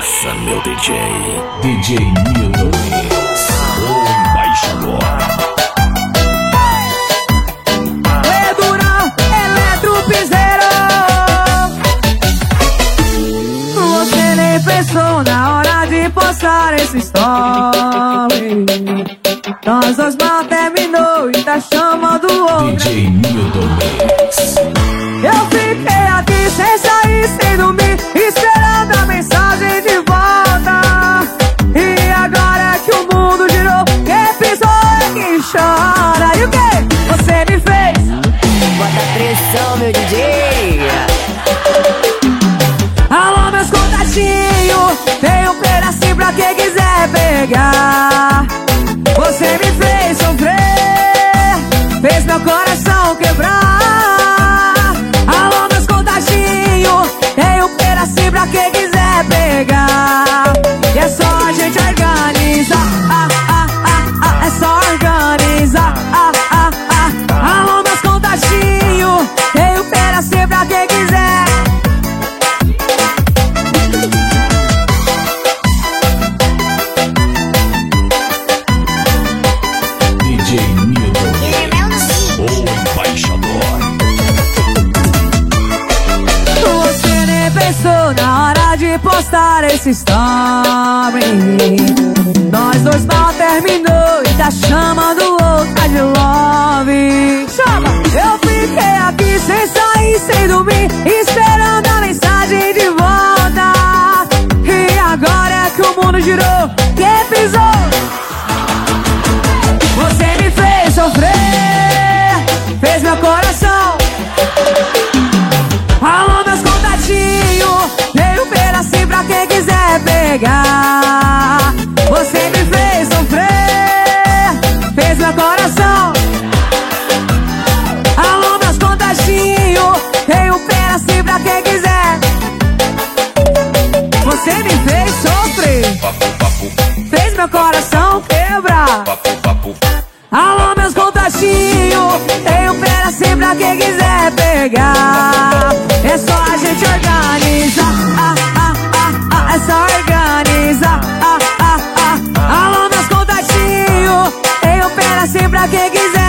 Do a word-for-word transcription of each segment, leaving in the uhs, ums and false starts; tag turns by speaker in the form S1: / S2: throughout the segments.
S1: Começa, meu D J. D J Milton Mix, o embaixador.
S2: Edura, eletropiseiro. Você nem pensou na hora de postar esse story. Nós dois mal terminou e tá chamando o outro.
S1: D J Milton Mix.
S2: Eu fiquei aqui sem sair, sem dormir, esperando a mensagem de volta. E agora é que o mundo girou, quem pisou é quem chora. E o que você me fez?
S3: Bota pressão, meu D J.
S2: Alô, meus contatinhos, tem um pedacinho pra quem quiser pegar. Você me fez sofrer, fez meu coração quebrar. Alô, meus contatinhos, tem um pedacinho pra quem quiser pegar. E é só a gente organizar, ah, ah, ah, ah, é só organizar, ah, ah, ah. Alô, meus contatinhos, tem um pedacinho pra quem quiser.
S1: D J Milton Mix, o embaixador.
S2: Você nem pensou na hora de postar esse story. Nós dois mal terminou e tá chamando outra de love. Chama! Eu fiquei aqui sem sair, sem dormir, esperando a mensagem de volta. E agora é que o mundo girou, quem pisou? Você me fez sofrer, fez meu coração. Alô, meus contatinhos, tem um pedacinho pra quem quiser pegar. Você me fez sofrer, fez meu coração. Alô, meus contatinhos, tem um pedacinho pra quem quiser. Você me fez sofrer, fez meu coração quebrar. Alô, meus contatinhos, tem um pedacinho pra quem quiser pegar. É só a gente organizar, ah, ah, ah, ah, é só organizar, ah, ah, ah. Alô, meus contatinhos, tem um pedacinho pra quem quiser.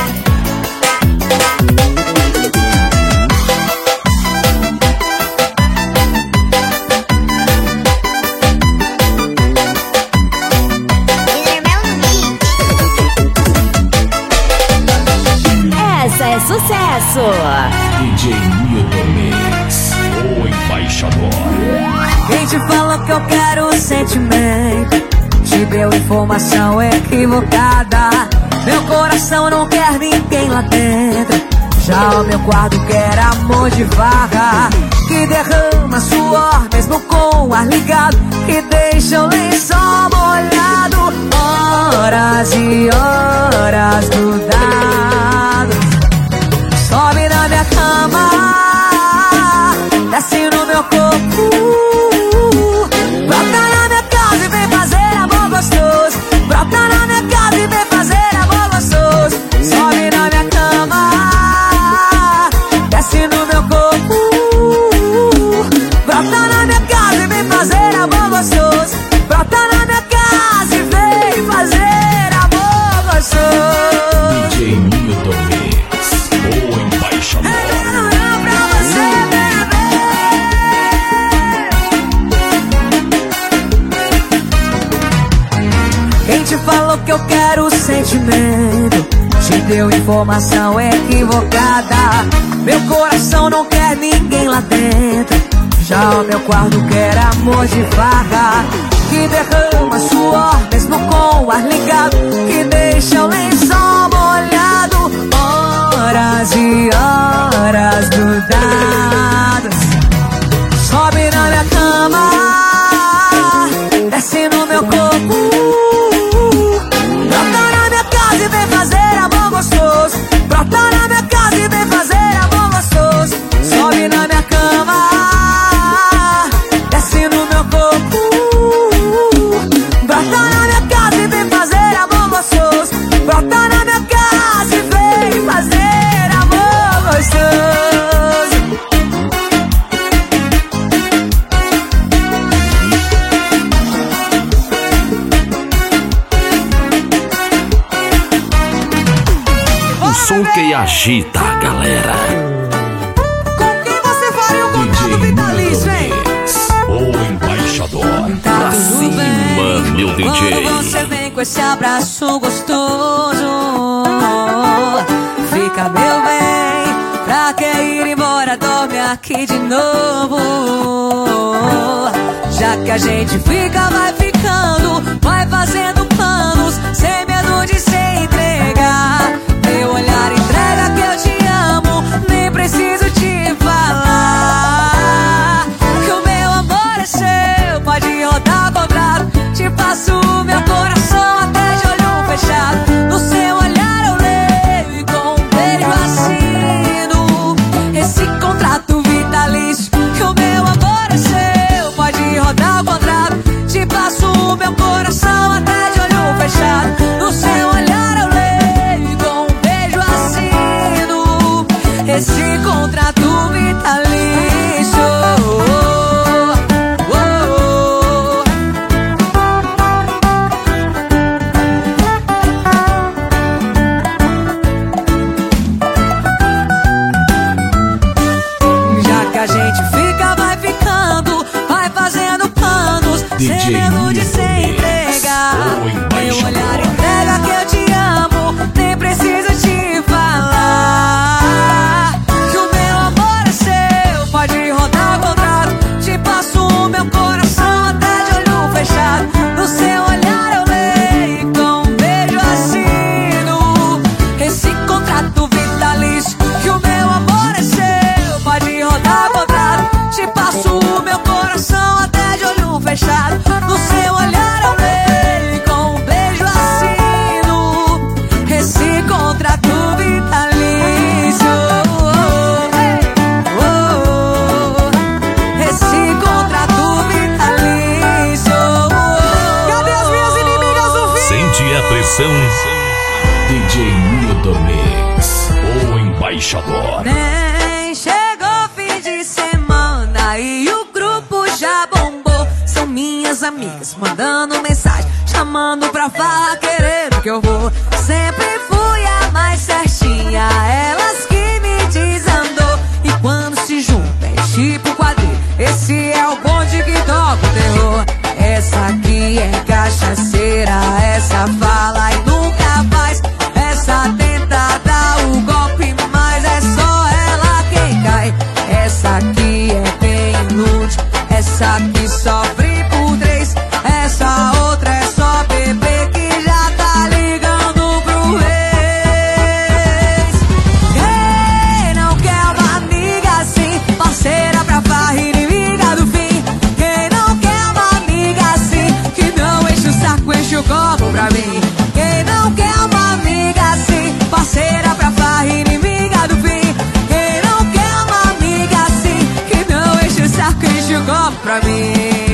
S3: Essa é sucesso.
S1: D J Milton Mix, o embaixador.
S2: Quem te falou que eu quero sentimento te deu informação equivocada. Meu coração não quer ninguém lá dentro. Já o meu quarto quer amor de farra, que derrama suor mesmo com o ar ligado, que deixa o lençol molhado, horas e horas grudados. Sobe na minha cama, desce no meu corpo, brota na minha casa e vem fazer amor gostoso. Brota na minha casa e vem fazer amor gostoso. Sobe na minha cama, desce no meu corpo, brota na minha casa e vem fazer amor gostoso. Brota na minha casa e vem fazer amor gostoso.
S1: D J Milton Mix, o embaixador.
S2: Quem te falou que eu quero sentimento te deu informação equivocada. Meu coração não quer ninguém lá dentro. Já o meu quarto quer amor de farra, que derrama suor mesmo com o ar ligado, que deixa o lençol molhado, horas e horas grudadas. Sobe na minha cama, desce no meu corpo, brota na minha casa e vem fazer amor gostoso. Brota na minha casa e vem fazer amor gostoso. Sobe na minha cama, desce no meu corpo, brota na minha casa e vem fazer amor gostoso. Brota na minha casa e vem fazer amor gostoso.
S1: agita a galera.
S2: Com quem você faria um contrato vitalício, hein?
S1: O embaixador.
S2: Tá
S1: Pra
S2: tudo
S1: cima,
S2: bem
S1: meu D J.
S2: quando você vem com esse abraço gostoso. Fica, meu bem, pra que ir embora? Dorme aqui de novo. Já que a gente fica, vai ficando, vai fazendo planos, sem medo de se entregar. Meu olhar entrega que eu te amo, nem preciso te falar. Que o meu amor é seu, pode rodar contrato. Te passo o meu coração até de olho fechado. No seu olhar eu leio e com um beijo assino esse contrato vitalício. Que o meu amor é seu, pode rodar o contrato. Te passo o meu coração até de olho fechado. No seu olhar eu leio e com um beijo assino esse contrato vitalício. Já que a gente fica, vai ficando, vai fazendo planos,
S1: D J
S2: sem medo de se entregar.
S1: o
S2: Meu
S1: embaixador.
S2: olhar entrega que eu te amo, nem preciso te falar. Que o meu amor é seu, pode rodar o contrato. Te passo o meu coração até de olho fechado. No seu olhar eu leio e com um beijo assino esse contrato vitalício. Que o meu amor é seu, pode rodar o contrato. Te passo o meu coração até de olho fechado. No seu olhar eu leio e com um beijo assino esse contrato vitalício. Oh, oh, oh. Esse contrato vitalício. Cadê as minhas inimigas do fim?
S1: Sente a pressão. D J Milton Mix, o embaixador.
S2: Bem, chegou fim de semana e o grupo já bombou. São minhas amigas mandando mensagem, chamando pra falar, querendo que eu vou. Sempre fui a mais certinha, elas que me desandou. E quando se junta é tipo quadrilha, esse é o bonde que toca o terror. Essa aqui é cachaceira, essa fala e nunca faz. Essa tenta dar o golpe, mas é só ela quem cai. Essa aqui é quem ilude, essa que sofre por três. Essa outra é só bebê que já tá ligando pro ex. Quem não quer uma amiga assim, parceira pra farra, inimiga do fim? Quem não quer uma amiga assim, que não enche o saco, enche o copo pra mim? Quem não quer uma amiga assim, parceira pra farra, inimiga do fim? Quem não quer uma amiga assim, que não enche o saco, enche o copo pra mim?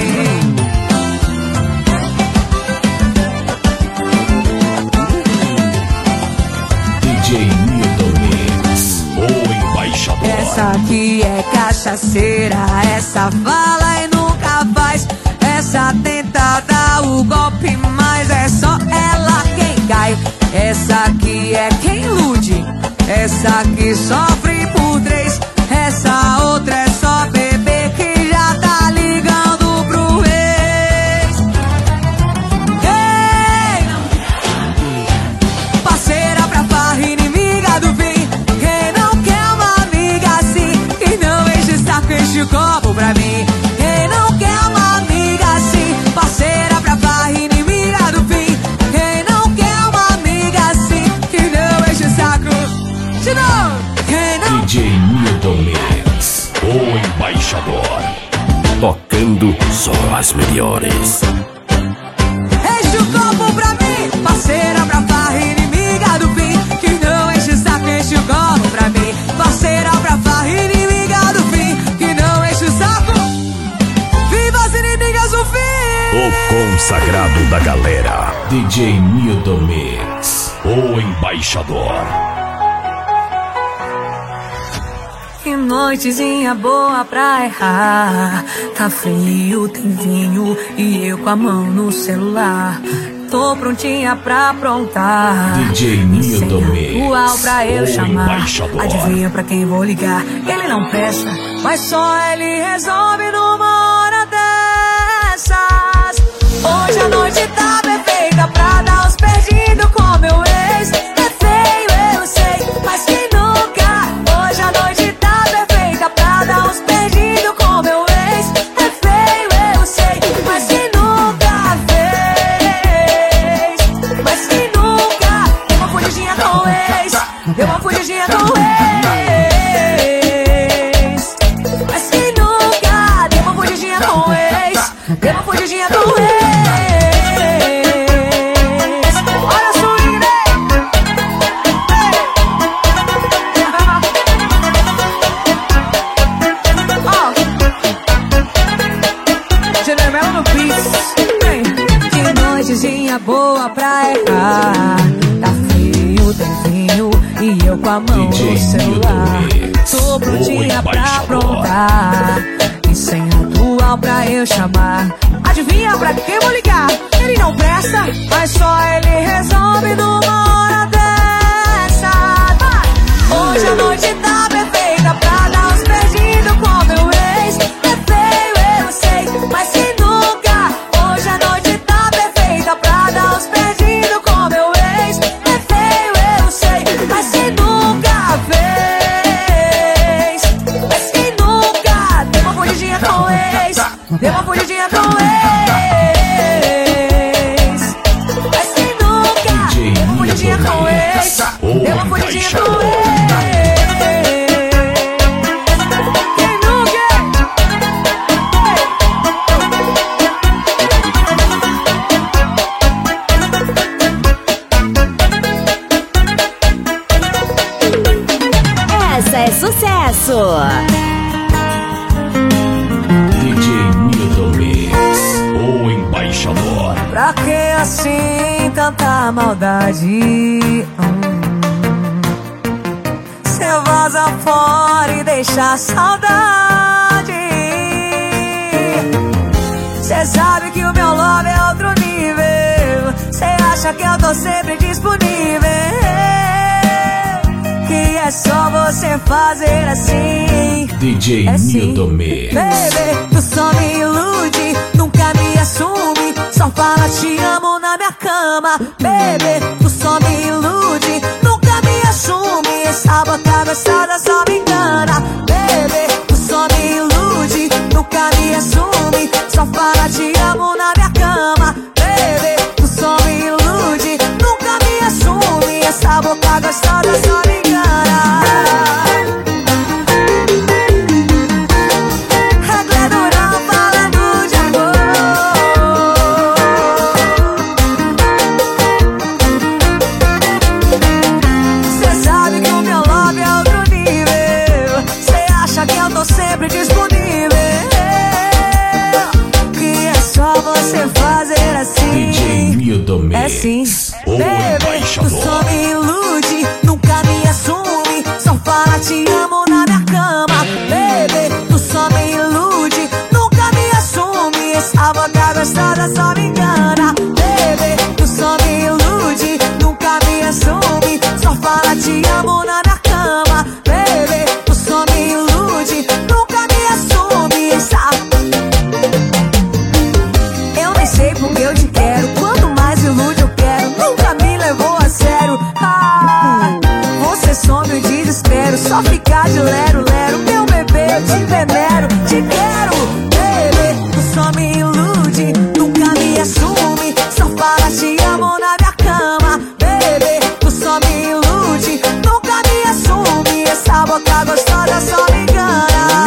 S1: D J Milton Mix, o embaixador.
S2: Essa aqui é cachaceira, essa fala e nunca faz. Essa tenta dar o golpe, mas é só ela quem cai. Essa aqui é quem ilude, essa que sofre por três. Essa outra é só bebê que já tá ligando pro ex. Quem não parceira pra farra, inimiga do fim? Quem não quer uma amiga assim, que não enche o saco, enche o copo pra mim? Quem não quer uma amiga assim, parceira pra farra, inimiga do fim? Quem não quer uma amiga assim, que não enche o saco? De novo! Quem não
S1: D J Milton Mix, o embaixador. Tocando só as melhores.
S2: enche o copo pra mim, parceira pra farra, inimiga do fim? Que não enche o saco, enche o copo pra mim. Parceira pra farra, inimiga do fim? Que não enche o saco. Viva as inimigas do fim!
S1: O consagrado da galera. D J Milton Mix, o embaixador.
S2: Que noitezinha boa pra errar. Tá frio, tem vinho e eu com a mão no celular. tô prontinha pra aprontar.
S1: D J Nildo Mix,
S2: atual pra eu
S1: o
S2: chamar.
S1: embaixador.
S2: Adivinha pra quem vou ligar? Ele não presta, mas só ele resolve numa hora dessas. Hoje a noite tá perfeita pra dar os perdidos com meu ex. É feio, eu sei, mas quem nunca? Hoje a noite tá perfeita pra dar os perdidos com meu ex. É feio, eu sei, mas quem nunca fez? Mas quem nunca deu uma fugidinha com o ex? Deu uma fugidinha com o ex. Mas quem nunca deu uma fugidinha com o ex? Deu uma fugidinha com o ex. Olha só, General no Beats. Que noitezinha boa pra errar. Tá frio, tem vinho e eu com a mão
S1: D J
S2: no celular.
S1: Mix,
S2: Tô prontinha
S1: o
S2: pra
S1: embaixador.
S2: aprontar. E sem atual pra eu chamar. Adivinha pra quem vou ligar? Ele não presta, mas só ele resolve numa hora dessa. Vai! Hoje a noite tá perfeita pra dar os perdidos com meu ex. É feio, eu sei, mas quem nunca? Hoje a noite tá perfeita pra dar os perdidos com meu ex. É feio, eu sei, mas quem nunca fez? Mas quem nunca deu uma fugidinha com o ex? Deu uma fugidinha com o ex. Mas quem nunca deu uma fugidinha com o ex? Deu uma fugidinha com o ex. Quem nunca?
S3: Essa é sucesso.
S1: D J Nildo Mix, o embaixador.
S2: Pra que assim tanta maldade? Hum. Cê vaza fora e deixa a saudade. Cê sabe que o meu love é outro nível. Cê acha que eu tô sempre disponível. Que é só você fazer assim.
S1: D J
S2: É sim.
S1: Nildo Mix.
S2: Baby, tu só me ilude, nunca me assume. Só fala te amo na minha cama. Baby, tu só me ilude, nunca me assume. Essa boca gostosa só me engana. Baby, tu só me ilude, nunca me assume. Só fala te amo na minha cama. Baby, tu só me ilude, nunca me assume. Essa boca gostosa só me engana. Sempre disponível. Que é só você fazer assim.
S1: D J Nildo Mix,
S2: É sim.
S1: o
S2: Baby, tu
S1: embaixador.
S2: só me ilude, nunca me assume. Só fala te amo na minha cama. Baby, tu só me ilude, nunca me assume. Essa boca gostosa só me engana. Baby, tu só me ilude, nunca me assume. Só fala te amo na minha cama. Baby, tu só me ilude, nunca me assume. Essa... Eu nem sei porque eu te quero. Quanto mais ilude eu quero. Nunca me levou a sério. Ah, você some o desespero. Só ficar de lero, lero. Meu bebê, eu te venero. Te quero, baby. Tu só me ilude, nunca me assume. Só fala te amo na minha cama. Baby, tu só me ilude, nunca me assume. Essa boca gostosa só me engana.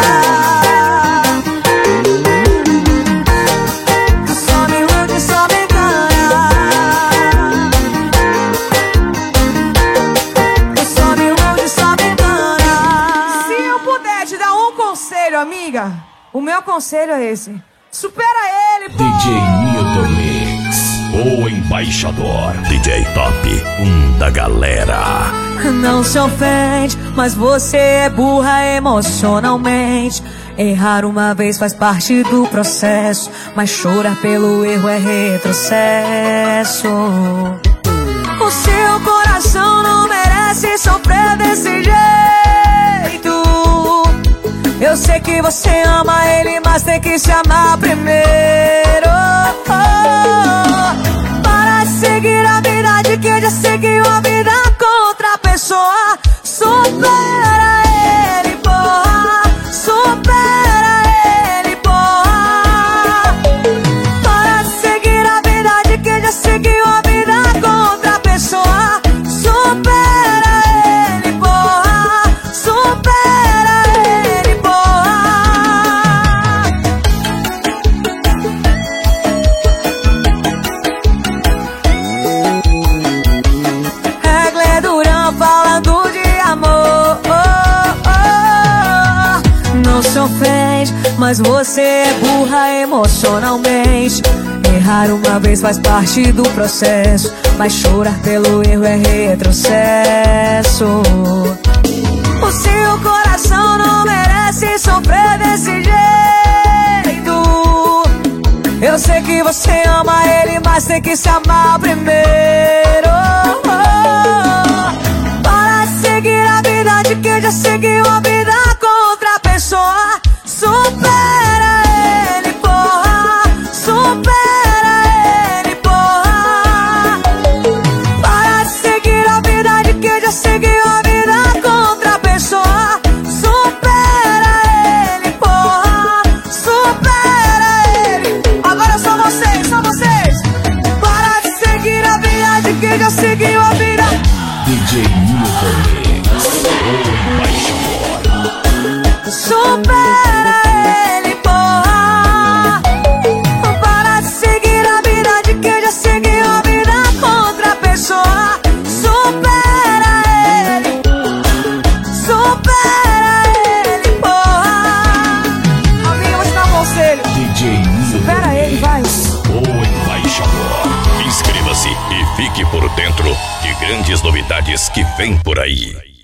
S2: Amiga, o meu conselho é esse: supera ele, pô!
S1: D J Nildo Mix, o embaixador. D J Top, um da galera.
S2: Não se ofende, mas você é burra emocionalmente. Errar uma vez faz parte do processo, mas chorar pelo erro é retrocesso. O seu coração não merece sofrer desse jeito. Eu sei que você ama ele, mas tem que se amar primeiro. Para de seguir a vida de quem já seguiu a vida com outra pessoa. Supera ele, porra. Supera ele, porra. Para de seguir a vida de quem já seguiu a vida com outra pessoa. Supera ele, porra. Supera ele, porra. É Glê Durão falando de amor. Não se ofende, mas você é burra emocionalmente. Errar uma vez faz parte do processo, mas chorar pelo erro é retrocesso. O seu coração não merece sofrer desse jeito. Eu sei que você ama ele, mas tem que se amar primeiro. Para de seguir a vida de quem já seguiu a vida com outra pessoa. Supera ele, porra. Supera ele, porra. Para de seguir a vida de quem já seguiu a vida com outra pessoa. Supera ele, porra. Supera ele. Agora só vocês, só vocês. Para de seguir a vida de quem já seguiu a vida.
S1: D J Milton Mix, o embaixador.
S2: Supera ele, porra. Para de seguir a vida de quem já seguiu a vida com outra pessoa. Supera ele. Supera ele, porra. Amiga, vou te dar um conselho.
S1: D J Milton
S2: Supera ele, vai.
S1: o embaixador.
S4: Inscreva-se e fique por dentro de grandes novidades que vem por aí.